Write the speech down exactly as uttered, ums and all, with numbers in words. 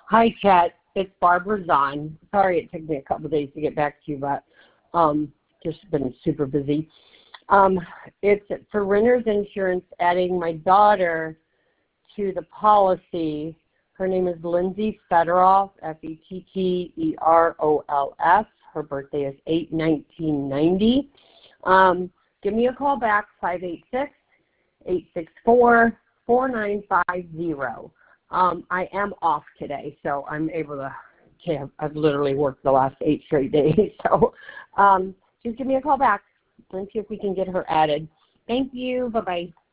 Hi, Chet. It's Barbara Zahn. Sorry it took me a couple of days to get back to you, but um, just been super busy. Um, it's for renter's insurance, adding my daughter to the policy. Her name is Lindsay Fedoroff, F E T T E R O L F. Her birthday is eight nineteen ninety. Um, give me a call back, five eight six, eight six four, four nine five zero. Um, I am off today, so I'm able to, okay, I've literally worked the last eight straight days. So um, just give me a call back. Let's see if we can get her added. Thank you. Bye-bye.